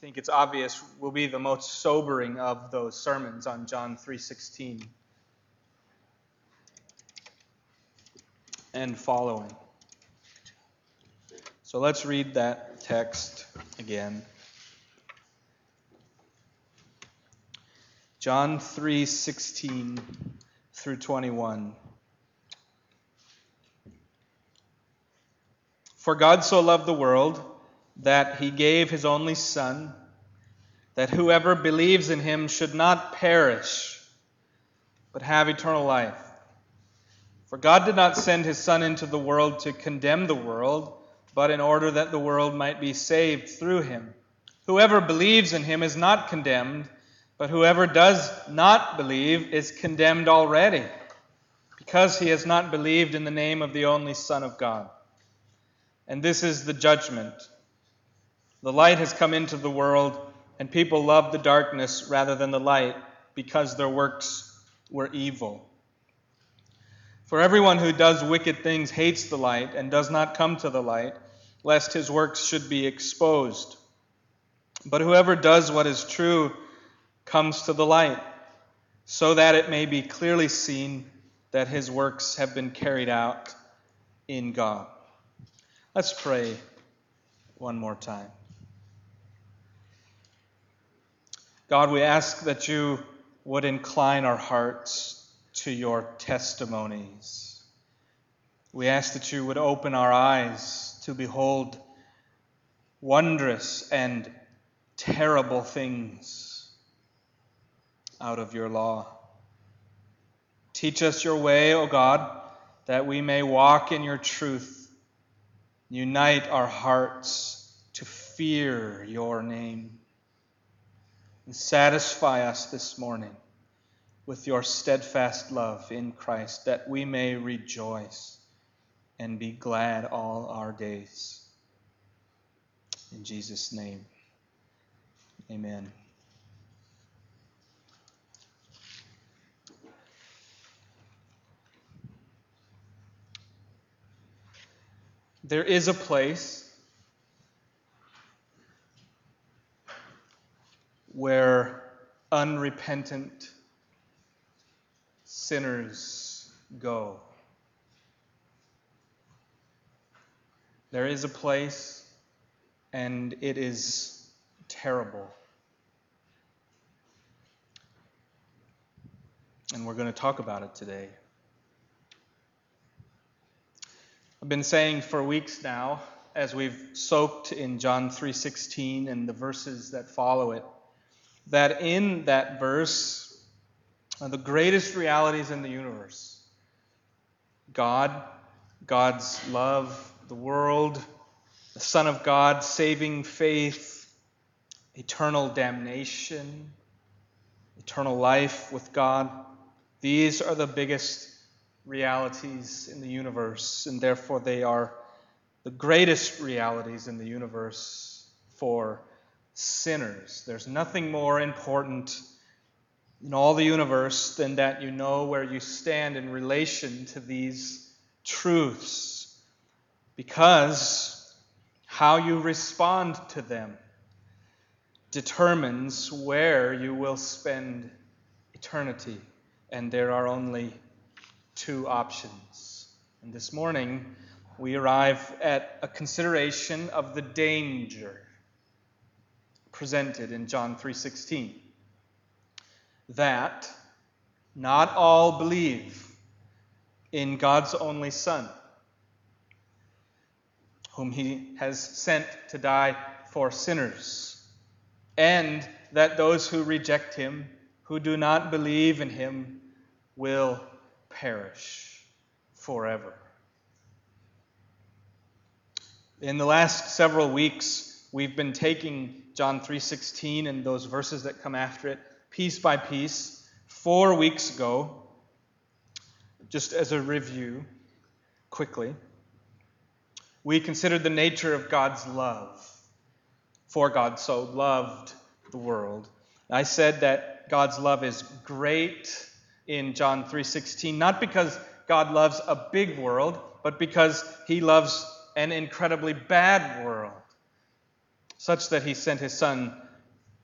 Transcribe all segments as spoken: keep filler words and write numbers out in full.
think it's obvious, will be the most sobering of those sermons on John three sixteen and following. So let's read that text again. John three sixteen through twenty-one. For God so loved the world that he gave his only Son, that whoever believes in him should not perish, but have eternal life. For God did not send his Son into the world to condemn the world, but in order that the world might be saved through him. Whoever believes in him is not condemned, but whoever does not believe is condemned already, because he has not believed in the name of the only Son of God. And this is the judgment. The light has come into the world, and people love the darkness rather than the light, because their works were evil. For everyone who does wicked things hates the light and does not come to the light, lest his works should be exposed. But whoever does what is true comes to the light, so that it may be clearly seen that his works have been carried out in God. Let's pray one more time. God, we ask that you would incline our hearts to your testimonies. We ask that you would open our eyes to behold wondrous and terrible things out of your law. Teach us your way, O God, that we may walk in your truth. Unite our hearts to fear your name. And satisfy us this morning with your steadfast love in Christ, that we may rejoice and be glad all our days. In Jesus' name, amen. There is a place where unrepentant sinners go. There is a place, and it is terrible. And we're going to talk about it today. I've been saying for weeks now, as we've soaked in John three sixteen and the verses that follow it, that in that verse are the greatest realities in the universe. God, God's love, the world, the Son of God, saving faith, eternal damnation, eternal life with God. These are the biggest realities in the universe, and therefore they are the greatest realities in the universe for sinners. There's nothing more important in all the universe than that you know where you stand in relation to these truths, because how you respond to them determines where you will spend eternity, and there are only two options. And this morning, we arrive at a consideration of the danger presented in John three sixteen. That not all believe in God's only Son, whom he has sent to die for sinners, and that those who reject him, who do not believe in him, will perish forever. In the last several weeks, we've been taking John three sixteen and those verses that come after it piece by piece. Four weeks ago, just as a review, quickly, we considered the nature of God's love. For God so loved the world. I said that God's love is great in John three sixteen, not because God loves a big world, but because he loves an incredibly bad world, such that he sent his Son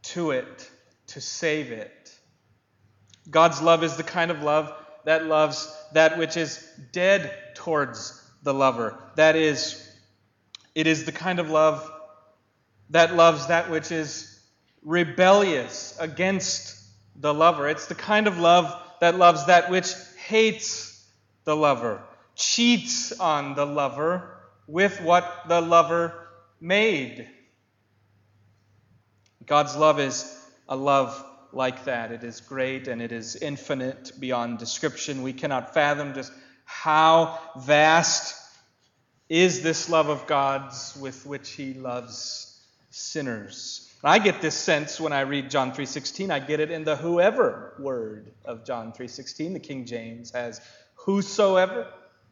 to it to save it. God's love is the kind of love that loves that which is dead towards the lover. That is, it is the kind of love that loves that which is rebellious against the lover. It's the kind of love that loves that which hates the lover, cheats on the lover with what the lover made. God's love is a love like that. It is great and it is infinite beyond description. We cannot fathom just how vast is this love of God's with which He loves sinners. I get this sense when I read John three sixteen. I get it in the whoever word of John three sixteen. The King James has whosoever.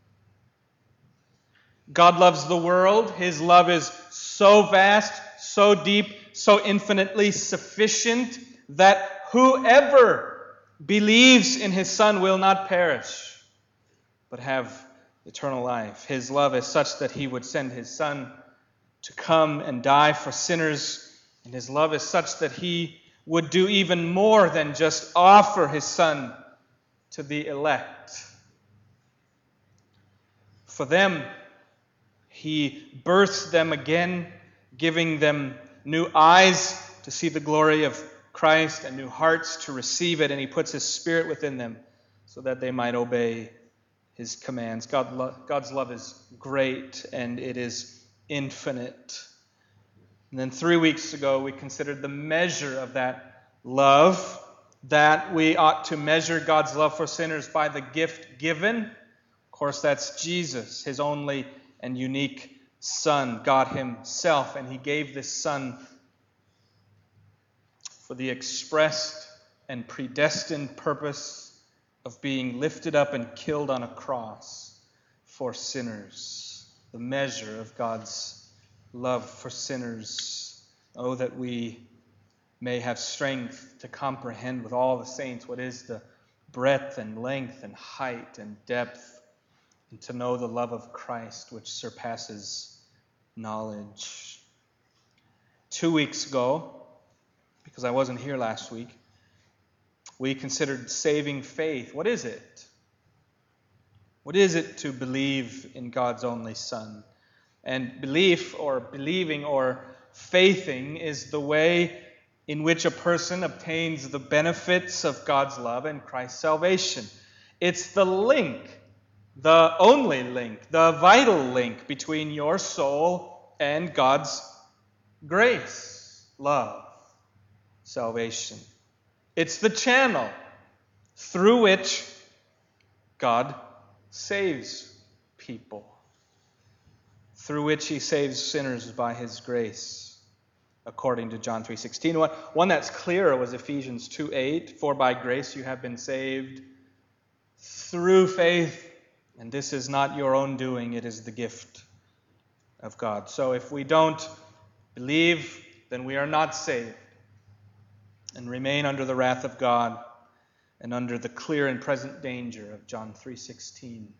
God loves the world. His love is so vast, so deep, so infinitely sufficient that whoever believes in His Son will not perish, but have eternal life. His love is such that He would send His Son to come and die for sinners. And His love is such that He would do even more than just offer His Son to the elect. For them, He births them again, giving them new eyes to see the glory of Christ and new hearts to receive it. And He puts His Spirit within them so that they might obey His commands. God lo- God's love is great and it is infinite. And then three weeks ago, we considered the measure of that love, that we ought to measure God's love for sinners by the gift given. Of course, that's Jesus, His only and unique Son, God Himself. And He gave this Son for the expressed and predestined purpose of being lifted up and killed on a cross for sinners. The measure of God's love for sinners. Oh, that we may have strength to comprehend with all the saints what is the breadth and length and height and depth, and to know the love of Christ which surpasses knowledge. Two weeks ago, because I wasn't here last week, we considered saving faith. What is it? What is it to believe in God's only Son? And belief or believing or faithing is the way in which a person obtains the benefits of God's love and Christ's salvation. It's the link, the only link, the vital link between your soul and God's grace, love, salvation. It's the channel through which God saves people, through which He saves sinners by His grace, according to John three sixteen. One, one that's clearer was Ephesians two eight. For by grace you have been saved through faith, and this is not your own doing, it is the gift of God. So if we don't believe, then we are not saved and remain under the wrath of God and under the clear and present danger of John three sixteen,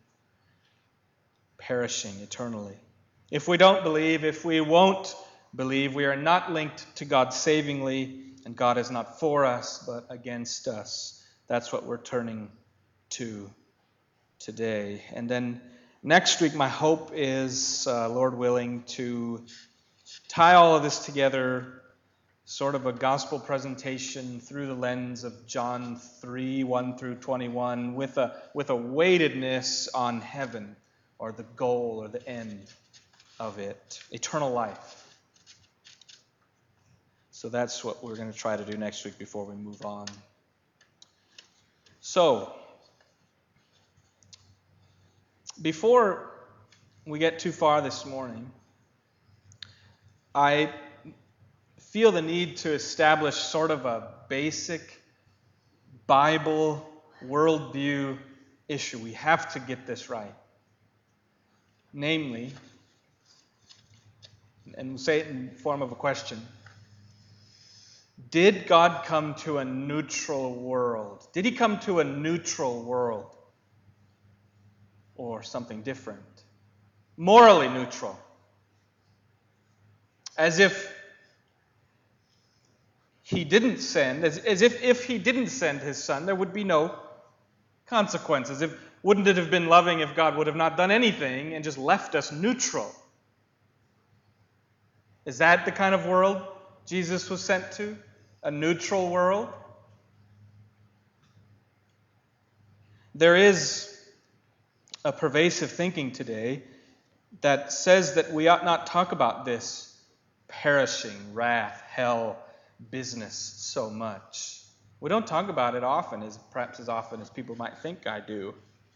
perishing eternally. If we don't believe, if we won't believe, we are not linked to God savingly, and God is not for us, but against us. That's what we're turning to today. And then next week, my hope is, uh, Lord willing, to tie all of this together, sort of a gospel presentation through the lens of John three, one through twenty-one, with a, with a weightedness on heaven, or the goal, or the end of it, eternal life. So that's what we're going to try to do next week before we move on. So, before we get too far this morning, I feel the need to establish sort of a basic Bible worldview issue. We have to get this right. Namely, and we'll say it in the form of a question, did God come to a neutral world? Did He come to a neutral world? Or something different? Morally neutral. As if he didn't send, as, as if if he didn't send his Son, there would be no consequences. If, wouldn't it have been loving if God would have not done anything and just left us neutral? Is that the kind of world Jesus was sent to? A neutral world? There is a pervasive thinking today that says that we ought not talk about this perishing, wrath, hell business so much. We don't talk about it often, as perhaps as often as people might think I do.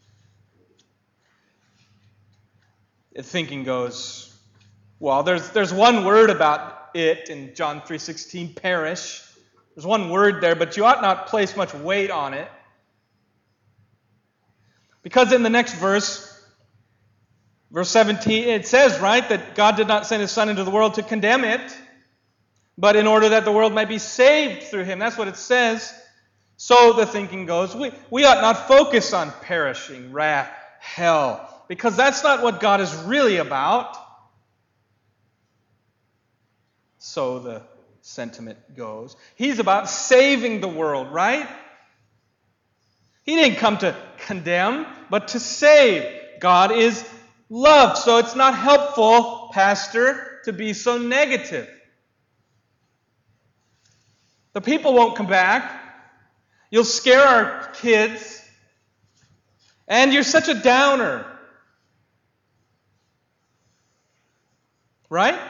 The thinking goes, well, there's there's one word about it in John three sixteen, perish. There's one word there, but you ought not place much weight on it. Because in the next verse, verse seventeen, it says, right, that God did not send his Son into the world to condemn it, but in order that the world might be saved through him. That's what it says. So the thinking goes, we, we ought not focus on perishing, wrath, hell, because that's not what God is really about. So the sentiment goes. He's about saving the world, right? He didn't come to condemn, but to save. God is love. So it's not helpful, Pastor, to be so negative. The people won't come back. You'll scare our kids. And you're such a downer. Right?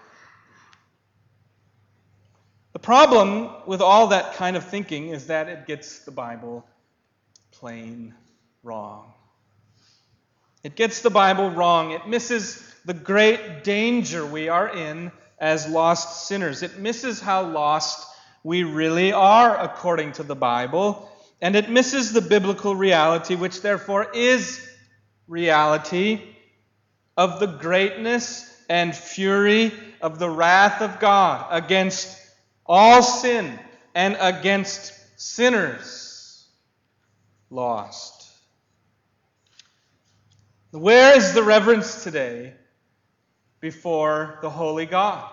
The problem with all that kind of thinking is that it gets the Bible plain wrong. It gets the Bible wrong. It misses the great danger we are in as lost sinners. It misses how lost we really are according to the Bible. And it misses the biblical reality, which therefore is reality, of the greatness and fury of the wrath of God against all sin and against sinners lost. Where is the reverence today before the holy God?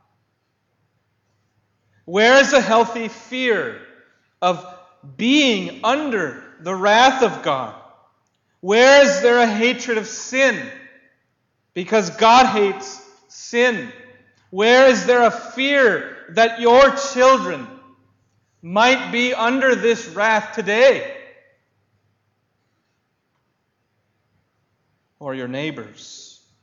Where is a healthy fear of being under the wrath of God? Where is there a hatred of sin? Because God hates sin. Where is there a fear that your children might be under this wrath today? Or your neighbors?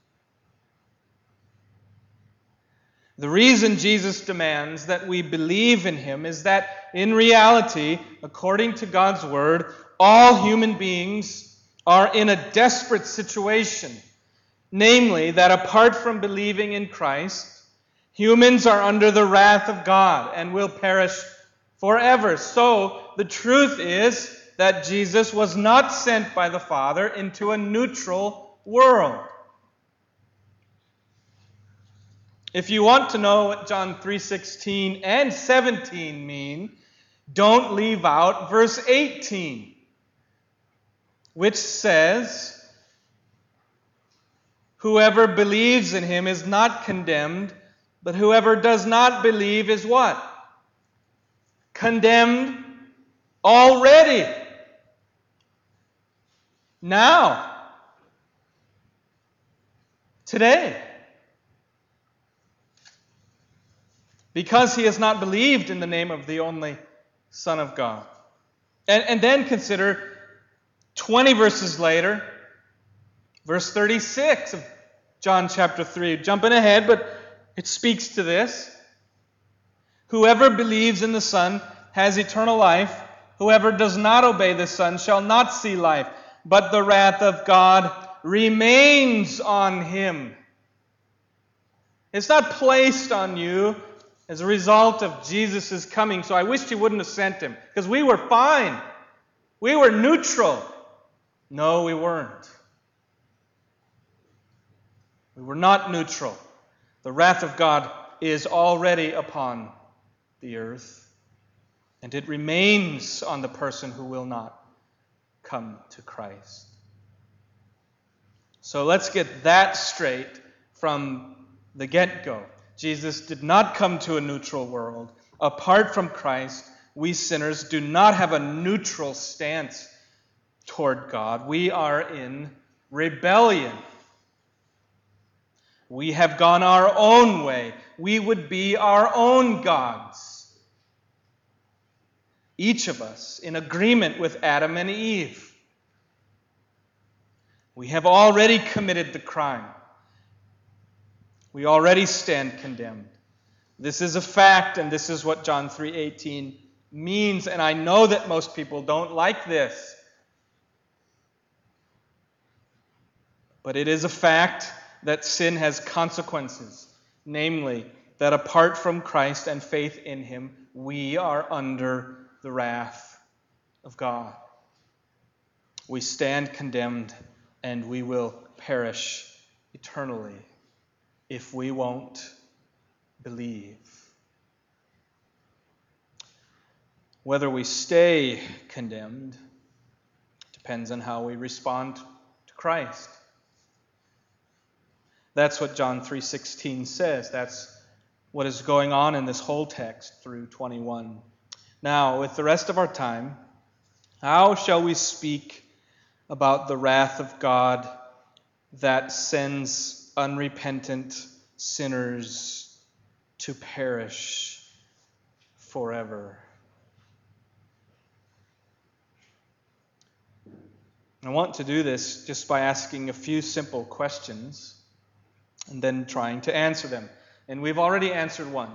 The reason Jesus demands that we believe in him is that in reality, according to God's word, all human beings are in a desperate situation. Namely, that apart from believing in Christ, humans are under the wrath of God and will perish forever. So, the truth is that Jesus was not sent by the Father into a neutral world. If you want to know what John three sixteen and seventeen mean, don't leave out verse eighteen, which says, "Whoever believes in him is not condemned, but whoever does not believe is" what? Condemned already. Now. Today. Because he has not believed in the name of the only Son of God. And, and then consider twenty verses later, verse thirty-six of John chapter three. Jumping ahead, but it speaks to this. "Whoever believes in the Son has eternal life. Whoever does not obey the Son shall not see life, but the wrath of God remains on him." It's not placed on you as a result of Jesus' coming. So I wish he wouldn't have sent him, because we were fine. We were neutral. No, we weren't. We were not neutral. The wrath of God is already upon the earth, and it remains on the person who will not come to Christ. So let's get that straight from the get-go. Jesus did not come to a neutral world. Apart from Christ, we sinners do not have a neutral stance toward God. We are in rebellion. We have gone our own way. We would be our own gods. Each of us in agreement with Adam and Eve. We have already committed the crime. We already stand condemned. This is a fact, and this is what John three eighteen means, and I know that most people don't like this. But it is a fact that sin has consequences, namely, that apart from Christ and faith in Him, we are under the wrath of God. We stand condemned, and we will perish eternally if we won't believe. Whether we stay condemned depends on how we respond to Christ. That's what John three sixteen says. That's what is going on in this whole text through twenty-one. Now, with the rest of our time, how shall we speak about the wrath of God that sends unrepentant sinners to perish forever? I want to do this just by asking a few simple questions and then trying to answer them. And we've already answered one.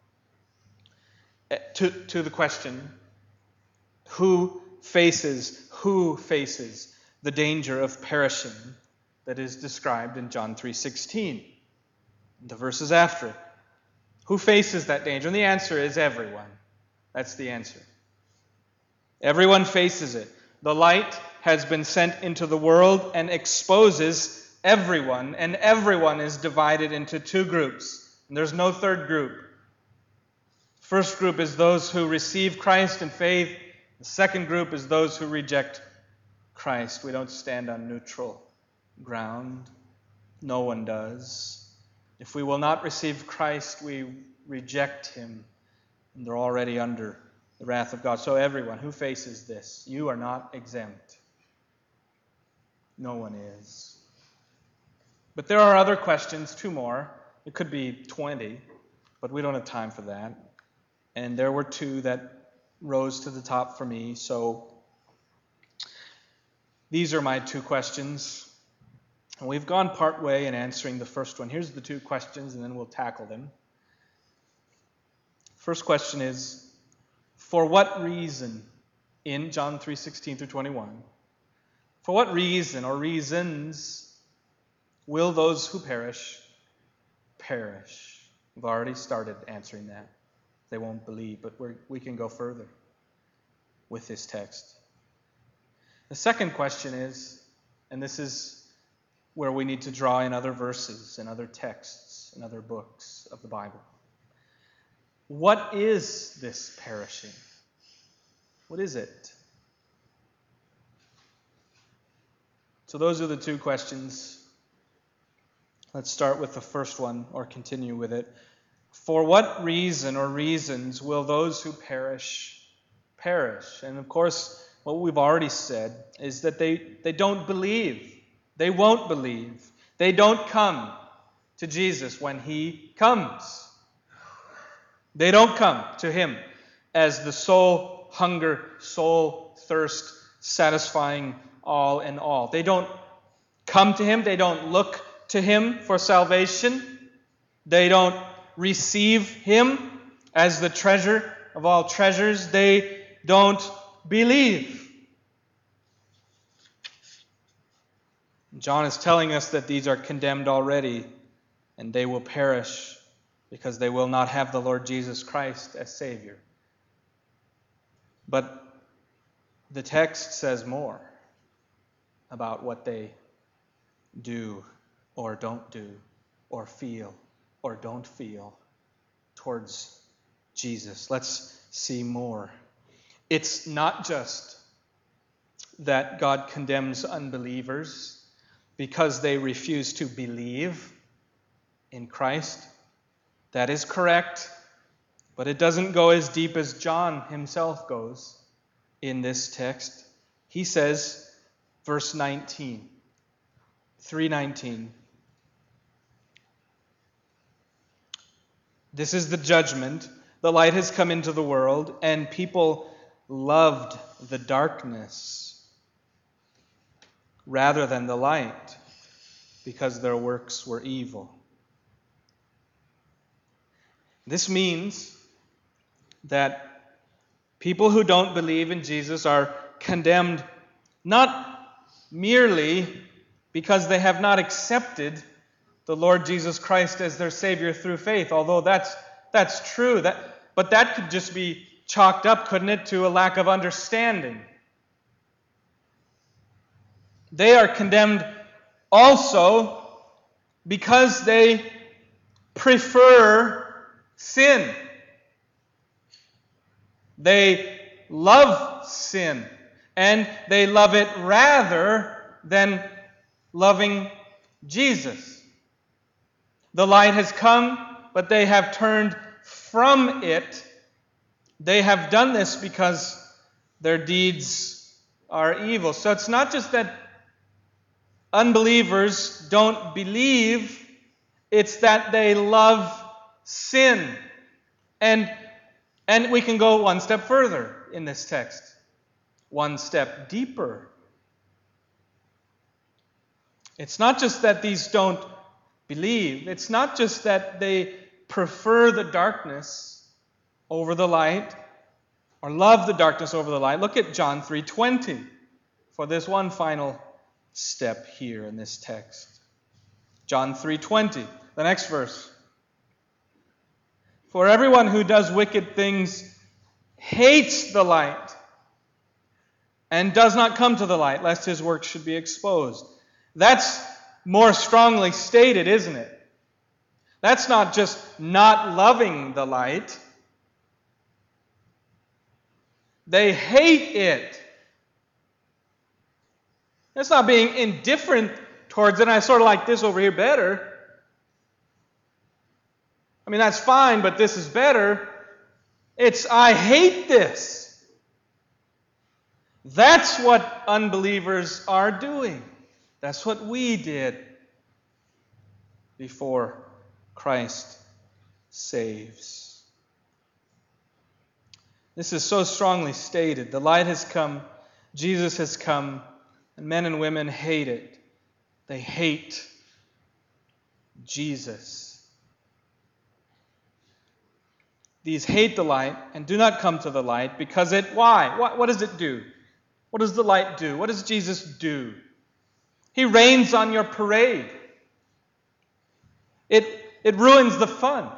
To, to the question, who faces, who faces the danger of perishing that is described in John three sixteen, the verses after it? Who faces that danger? And the answer is everyone. That's the answer. Everyone faces it. The light has been sent into the world and exposes everyone, and everyone is divided into two groups. And there's no third group. First group is those who receive Christ in faith. The second group is those who reject Christ. We don't stand on neutral ground. No one does. If we will not receive Christ, we reject Him, and they're already under the wrath of God. So everyone who faces this, you are not exempt. No one is. But there are other questions, two more. It could be twenty, but we don't have time for that. And there were two that rose to the top for me, so these are my two questions. And we've gone part way in answering the first one. Here's the two questions, and then we'll tackle them. First question is, for what reason, in John three sixteen through twenty-one, for what reason or reasons will those who perish perish? We've already started answering that. They won't believe, but we're, we can go further with this text. The second question is, and this is where we need to draw in other verses and other texts and other books of the Bible. What is this perishing? What is it? So those are the two questions. Let's start with the first one, or continue with it. For what reason or reasons will those who perish perish? And of course, what we've already said is that they, they don't believe. They won't believe. They don't come to Jesus when He comes. They don't come to Him as the soul hunger, soul thirst, satisfying all in all. They don't come to Him. They don't look to Him for salvation. They don't receive Him as the treasure of all treasures. They don't believe. John is telling us that these are condemned already, and they will perish because they will not have the Lord Jesus Christ as Savior. But the text says more about what they do or don't do or feel or don't feel towards Jesus. Let's see more. It's not just that God condemns unbelievers because they refuse to believe in Christ. That is correct. But it doesn't go as deep as John himself goes in this text. He says, verse nineteen, three nineteen, this is the judgment. The light has come into the world, and people loved the darkness rather than the light, because their works were evil. This means that people who don't believe in Jesus are condemned not merely because they have not accepted the Lord Jesus Christ as their Savior through faith, although that's that's true. That, but that could just be chalked up, couldn't it, to a lack of understanding. They are condemned also because they prefer sin. They love sin, and they love it rather than loving Jesus. The light has come, but they have turned from it. They have done this because their deeds are evil. So it's not just that unbelievers don't believe, it's that they love sin. And, and we can go one step further in this text, one step deeper. It's not just that these don't believe. It's not just that they prefer the darkness over the light or love the darkness over the light. Look at John three twenty for this one final step here in this text. John three twenty, the next verse. For everyone who does wicked things hates the light and does not come to the light, lest his work should be exposed. That's more strongly stated, isn't it? That's not just not loving the light. They hate it. It's not being indifferent towards it. And I sort of like this over here better. I mean, that's fine, but this is better. It's, I hate this. That's what unbelievers are doing. That's what we did before Christ saves. This is so strongly stated. The light has come, Jesus has come, and men and women hate it. They hate Jesus. These hate the light and do not come to the light because it, why? What, what does it do? What does the light do? What does Jesus do? He rains on your parade. It, it ruins the fun.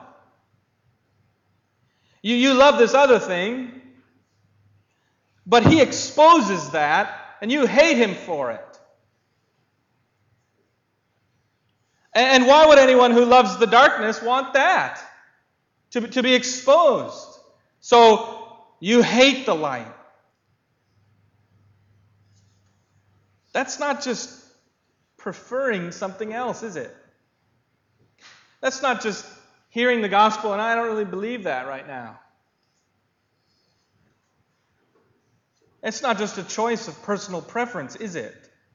You, you love this other thing, but he exposes that, and you hate him for it. And, and why would anyone who loves the darkness want that? To, to be exposed. So you hate the light. That's not just preferring something else, is it? That's not just hearing the gospel, and I don't really believe that right now. It's not just a choice of personal preference, is it?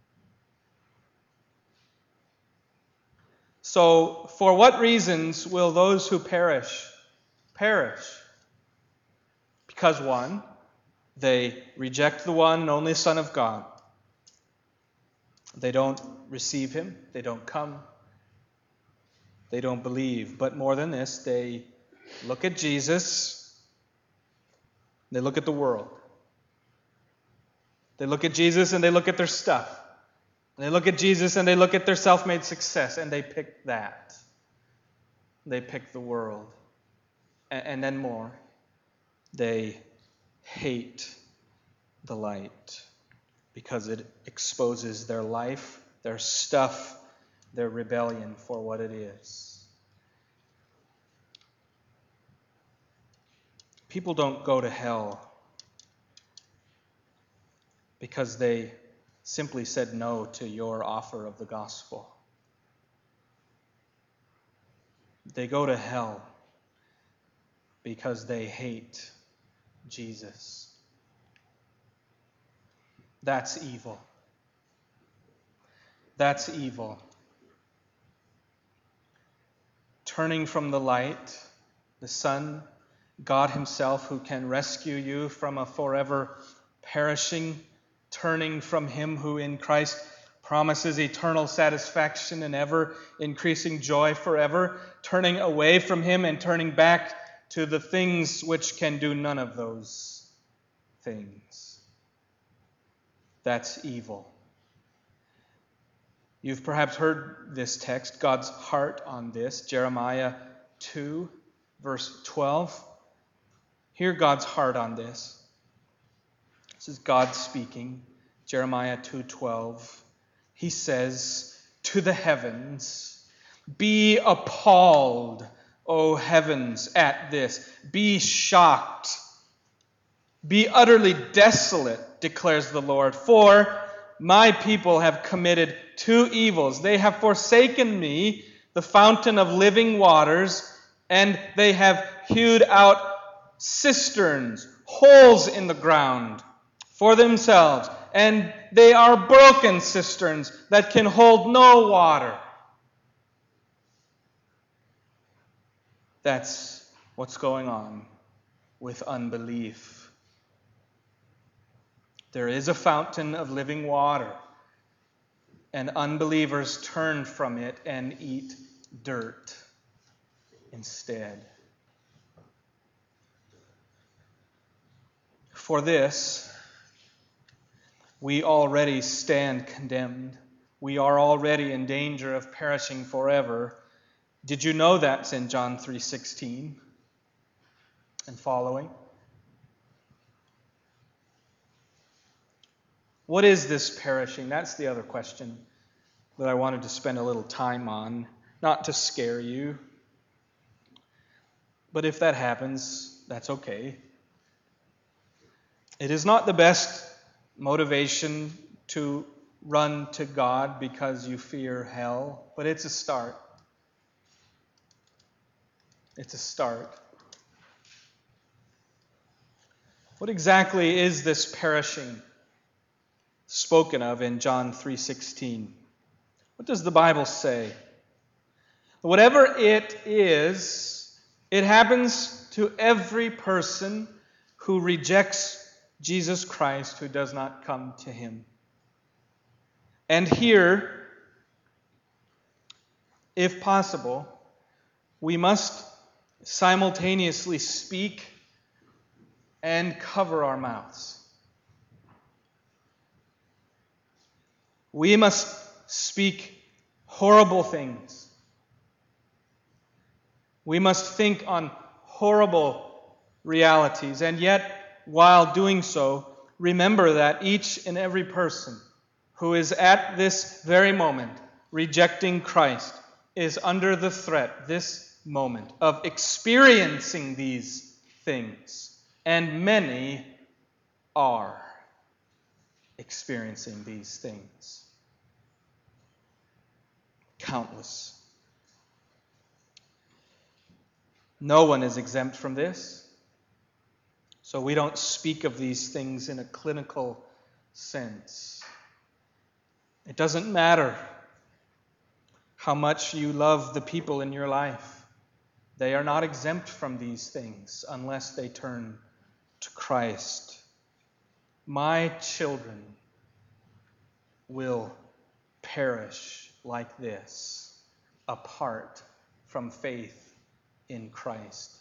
So, for what reasons will those who perish perish? Because one, they reject the one and only Son of God. They don't receive him. They don't come. They don't believe. But more than this, they look at Jesus. They look at the world. They look at Jesus and they look at their stuff. They look at Jesus and they look at their self-made success and they pick that. They pick the world. And, and then more. They hate the light because it exposes their life, their stuff, their rebellion for what it is. People don't go to hell because they simply said no to your offer of the gospel. They go to hell because they hate Jesus. That's evil. That's evil. Turning from the light, the Son, God Himself, who can rescue you from a forever perishing, turning from Him who in Christ promises eternal satisfaction and ever increasing joy forever, turning away from Him and turning back to the things which can do none of those things. That's evil. You've perhaps heard this text, God's heart on this, Jeremiah two, verse twelve. Hear God's heart on this. This is God speaking, Jeremiah two twelve. He says, "To the heavens, be appalled, O heavens, at this. Be shocked. Be utterly desolate, declares the Lord. For my people have committed two evils. They have forsaken me, the fountain of living waters, and they have hewed out cisterns, holes in the ground for themselves. And they are broken cisterns that can hold no water." That's what's going on with unbelief. There is a fountain of living water, and unbelievers turn from it and eat dirt instead. For this, we already stand condemned. We are already in danger of perishing forever. Did you know that's in John three sixteen and following? What is this perishing? That's the other question that I wanted to spend a little time on, not to scare you. But if that happens, that's okay. It is not the best motivation to run to God because you fear hell, but it's a start. It's a start. What exactly is this perishing spoken of in John three sixteen? What does the Bible say? Whatever it is, it happens to every person who rejects Jesus Christ, who does not come to Him. And here, if possible, we must simultaneously speak and cover our mouths. We must speak horrible things. We must think on horrible realities, and yet, while doing so, remember that each and every person who is at this very moment rejecting Christ is under the threat, this moment, of experiencing these things. And many are experiencing these things. Countless. No one is exempt from this. So we don't speak of these things in a clinical sense. It doesn't matter how much you love the people in your life. They are not exempt from these things unless they turn to Christ. My children will perish like this, apart from faith in Christ.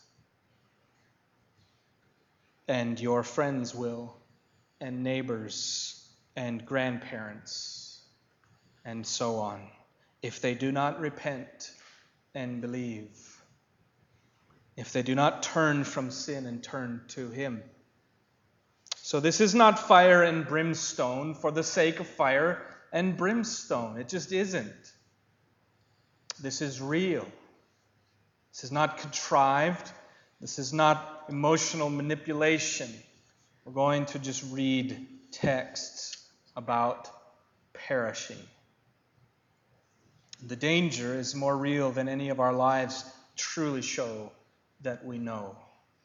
And your friends will, and neighbors, and grandparents, and so on, if they do not repent and believe, if they do not turn from sin and turn to Him. So this is not fire and brimstone for the sake of fire and brimstone. It just isn't. This is real. This is not contrived. This is not emotional manipulation. We're going to just read texts about perishing. The danger is more real than any of our lives truly show that we know.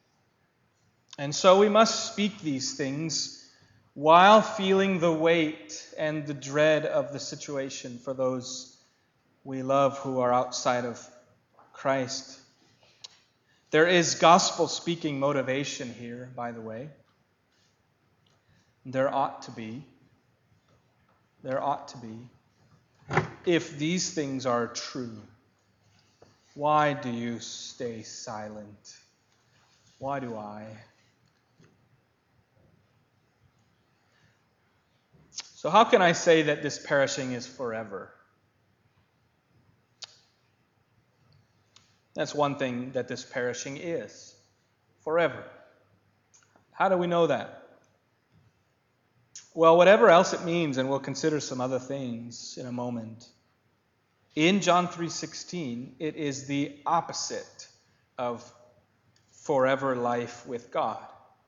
And so we must speak these things while feeling the weight and the dread of the situation for those we love who are outside of Christ. There is gospel-speaking motivation here, by the way. There ought to be. There ought to be. If these things are true, why do you stay silent? Why do I? So how can I say that this perishing is forever? That's one thing that this perishing is. Forever. How do we know that? Well, whatever else it means, and we'll consider some other things in a moment. In John three sixteen, it is the opposite of forever life with God.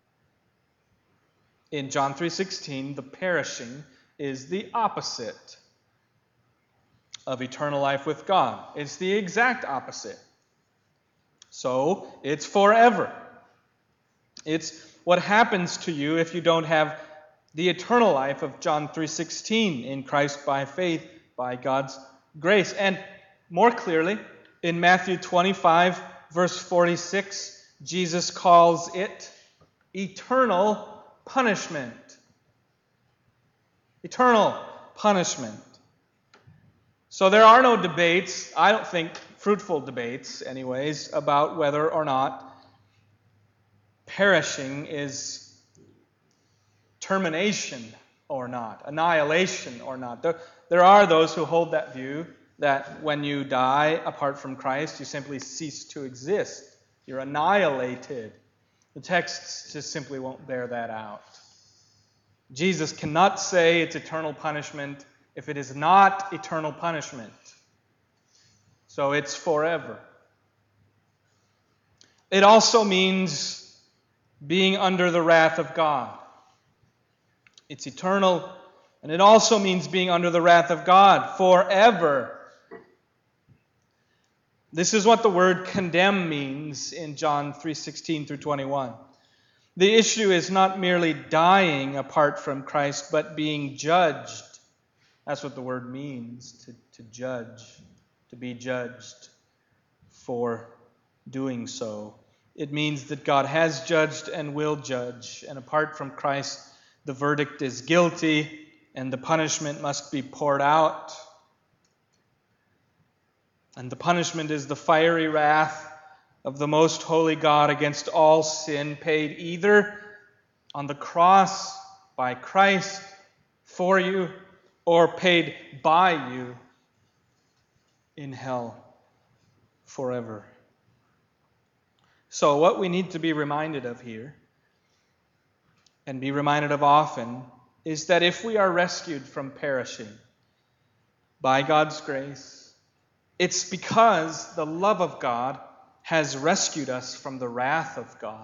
In John three sixteen, the perishing is the opposite of eternal life with God. It's the exact opposite. So, it's forever. It's what happens to you if you don't have the eternal life of John three sixteen in Christ by faith, by God's grace. And more clearly, in Matthew twenty-five, verse forty-six, Jesus calls it eternal punishment. Eternal punishment. So there are no debates, I don't think fruitful debates anyways, about whether or not perishing is termination or not, annihilation or not. There, there are those who hold that view that when you die apart from Christ, you simply cease to exist. You're annihilated. The text just simply won't bear that out. Jesus cannot say it's eternal punishment if it is not eternal punishment. So it's forever. It also means being under the wrath of God. It's eternal, and it also means being under the wrath of God forever. This is what the word condemn means in John three sixteen through twenty-one. The issue is not merely dying apart from Christ, but being judged. That's what the word means, to, to judge, to be judged for doing so. It means that God has judged and will judge, and apart from Christ, the verdict is guilty, and the punishment must be poured out. And the punishment is the fiery wrath of the most holy God against all sin, paid either on the cross by Christ for you, or paid by you in hell forever. So what we need to be reminded of here, and be reminded of often, is that if we are rescued from perishing by God's grace, it's because the love of God has rescued us from the wrath of God.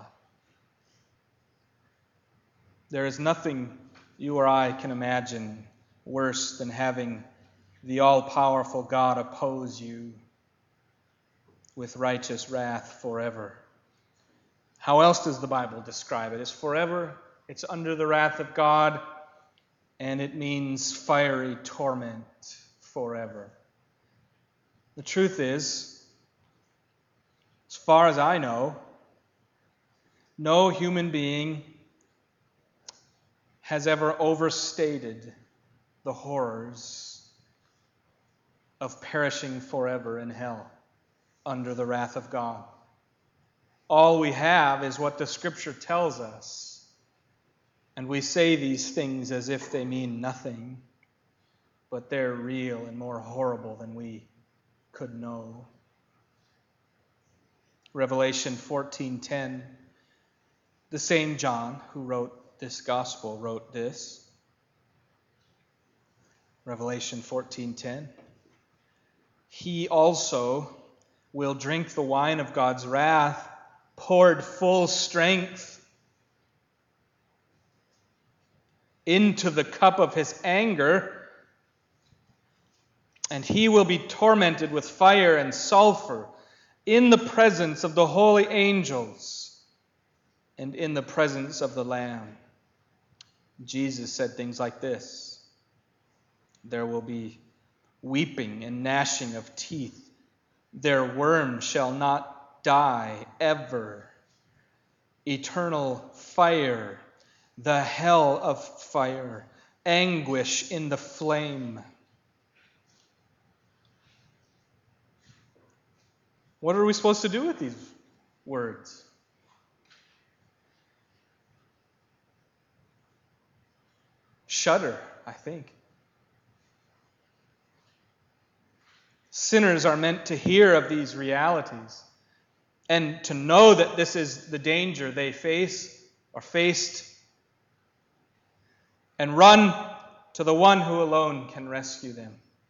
There is nothing you or I can imagine worse than having the all-powerful God oppose you with righteous wrath forever. How else does the Bible describe it? It's forever, it's under the wrath of God, and it means fiery torment forever. The truth is, as far as I know, no human being has ever overstated the horrors of perishing forever in hell under the wrath of God. All we have is what the Scripture tells us, and we say these things as if they mean nothing, but they're real and more horrible than we could know. Revelation fourteen ten, the same John who wrote this gospel wrote this. Revelation fourteen ten. He also will drink the wine of God's wrath, poured full strength into the cup of his anger, and he will be tormented with fire and sulfur in the presence of the holy angels and in the presence of the Lamb. Jesus said things like this: there will be weeping and gnashing of teeth. Their worm shall not die ever. Eternal fire, the hell of fire, anguish in the flame. What are we supposed to do with these words? Shudder, I think. Sinners are meant to hear of these realities and to know that this is the danger they face or faced, and run to the one who alone can rescue them.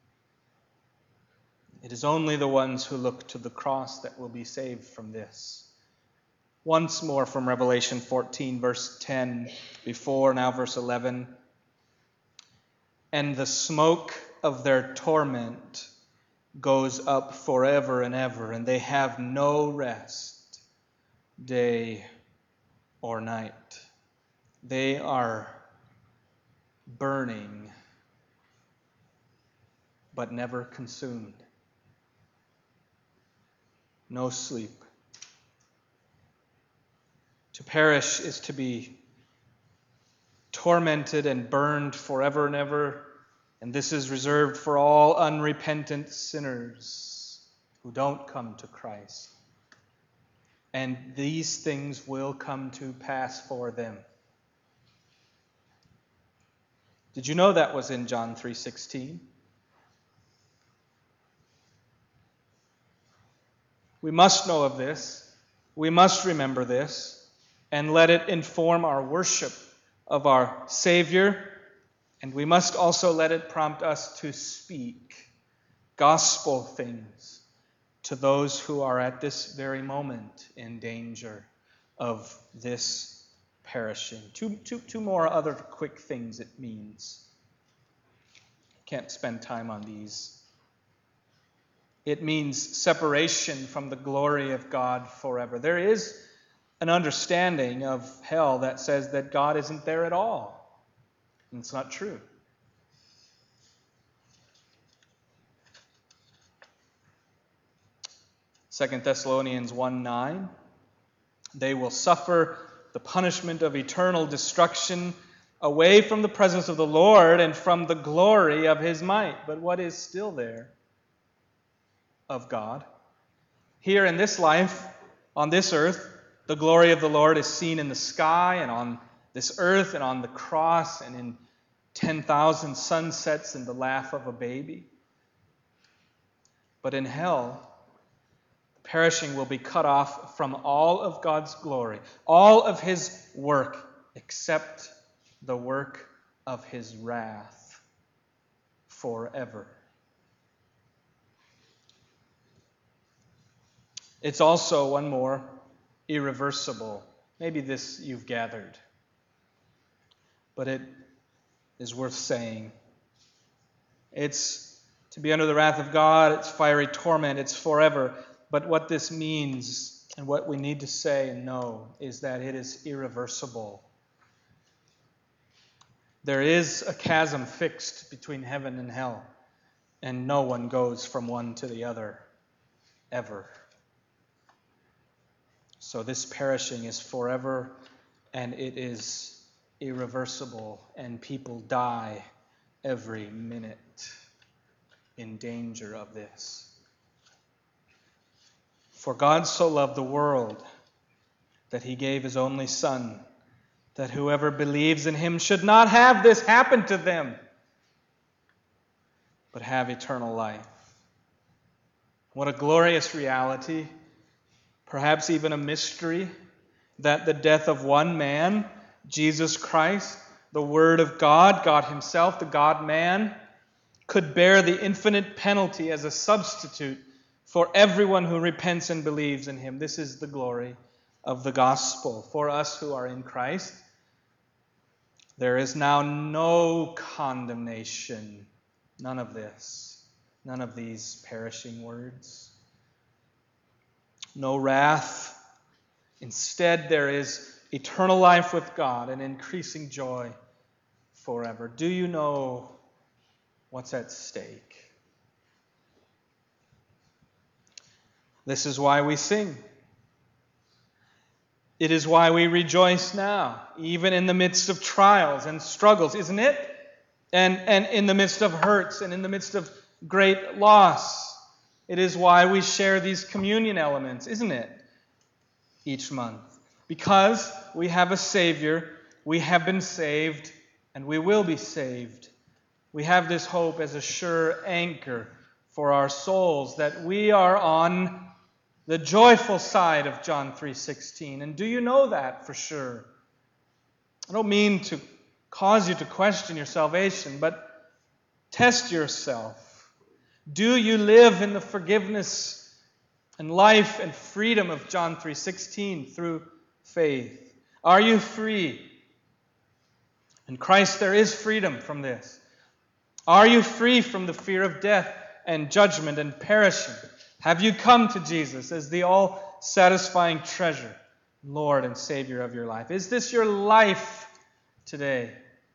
It is only the ones who look to the cross that will be saved from this. Once more from Revelation fourteen, verse ten, before, now verse eleven. And the smoke of their torment goes up forever and ever, and they have no rest, day or night. They are burning, but never consumed. No sleep. To perish is to be tormented and burned forever and ever, and this is reserved for all unrepentant sinners who don't come to Christ. And these things will come to pass for them. Did you know that was in John three sixteen? We must know of this. We must remember this and let it inform our worship of our Savior. And we must also let it prompt us to speak gospel things to those who are at this very moment in danger of this perishing. Two, two, two more other quick things it means. Can't spend time on these. It means separation from the glory of God forever. There is an understanding of hell that says that God isn't there at all. And it's not true. Second Thessalonians one nine. They will suffer the punishment of eternal destruction away from the presence of the Lord and from the glory of His might. But what is still there of God? Here in this life, on this earth, the glory of the Lord is seen in the sky and on this earth and on the cross and in ten thousand sunsets and the laugh of a baby. But in hell, the perishing will be cut off from all of God's glory, all of His work, except the work of His wrath forever. It's also, one more, irreversible. Maybe this you've gathered. But it is worth saying. It's to be under the wrath of God, it's fiery torment, it's forever. But what this means, and what we need to say and know, is that it is irreversible. There is a chasm fixed between heaven and hell, and no one goes from one to the other, ever. So this perishing is forever, and it is irreversible, and people die every minute in danger of this. For God so loved the world that He gave His only Son, that whoever believes in Him should not have this happen to them, but have eternal life. What a glorious reality, perhaps even a mystery, that the death of one man, Jesus Christ, the Word of God, God Himself, the God-man, could bear the infinite penalty as a substitute for everyone who repents and believes in Him. This is the glory of the gospel. For us who are in Christ, there is now no condemnation. None of this. None of these perishing words. No wrath. Instead, there is eternal life with God, and increasing joy forever. Do you know what's at stake? This is why we sing. It is why we rejoice now, even in the midst of trials and struggles, isn't it? And, and in the midst of hurts and in the midst of great loss. It is why we share these communion elements, isn't it? Each month. Because we have a Savior, we have been saved, and we will be saved. We have this hope as a sure anchor for our souls, that we are on the joyful side of John three sixteen. And do you know that for sure? I don't mean to cause you to question your salvation, but test yourself. Do you live in the forgiveness and life and freedom of John three sixteen through faith? Are you free? In Christ there is freedom from this. Are you free from the fear of death and judgment and perishing? Have you come to Jesus as the all-satisfying treasure, Lord and Savior of your life? Is this your life today?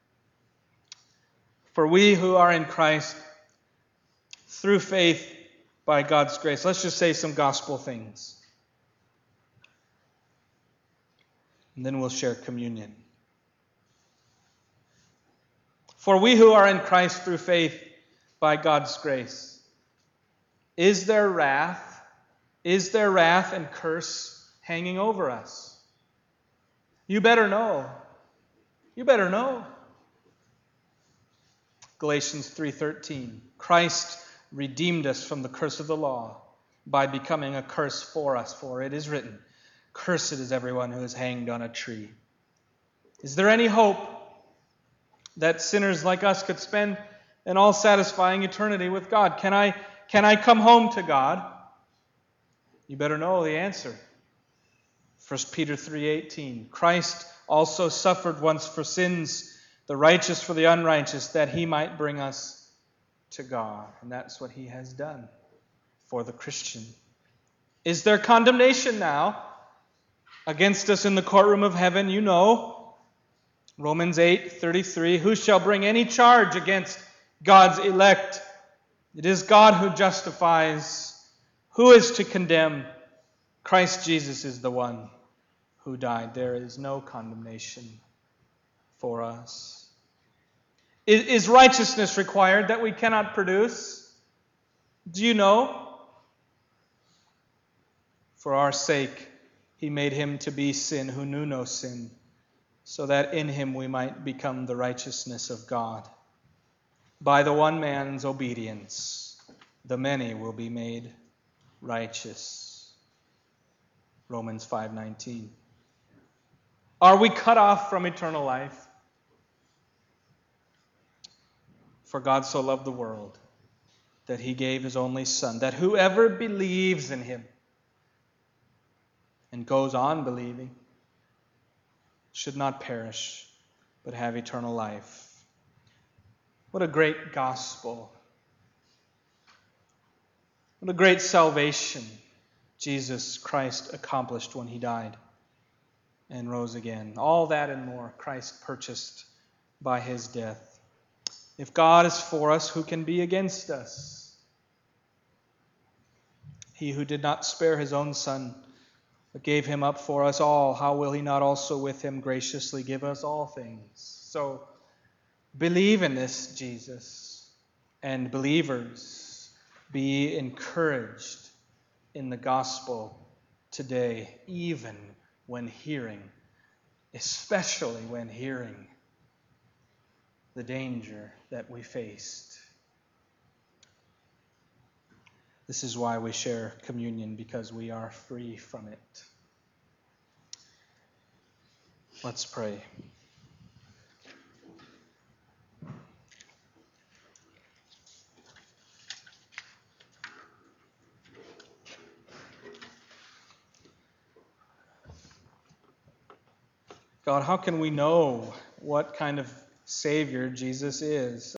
For we who are in Christ, through faith, by God's grace, let's just say some gospel things. And then we'll share communion. For we who are in Christ through faith, by God's grace, is there wrath? Is there wrath and curse hanging over us? You better know. You better know. Galatians three thirteen. Christ redeemed us from the curse of the law by becoming a curse for us, for it is written, "Cursed is everyone who is hanged on a tree." Is there any hope that sinners like us could spend an all-satisfying eternity with God? Can I, can I come home to God? You better know the answer. First Peter three eighteen. Christ also suffered once for sins, the righteous for the unrighteous, that he might bring us to God. And that's what he has done for the Christian. Is there condemnation now against us in the courtroom of heaven? You know, Romans eight thirty-three. Who shall bring any charge against God's elect? It is God who justifies. Who is to condemn? Christ Jesus is the one who died. There is no condemnation for us. Is righteousness required that we cannot produce? Do you know? For our sake, he made him to be sin who knew no sin, so that in him we might become the righteousness of God. By the one man's obedience, the many will be made righteous. Romans five nineteen. Are we cut off from eternal life? For God so loved the world that he gave his only Son, that whoever believes in him and goes on believing should not perish, but have eternal life. What a great gospel. What a great salvation Jesus Christ accomplished when he died and rose again. All that and more Christ purchased by his death. If God is for us, who can be against us? He who did not spare his own Son, but gave him up for us all, how will he not also with him graciously give us all things? So, believe in this Jesus, and believers, be encouraged in the gospel today, even when hearing, especially when hearing the danger that we faced. This is why we share communion, because we are free from it. Let's pray. God, how can we know what kind of Savior Jesus is?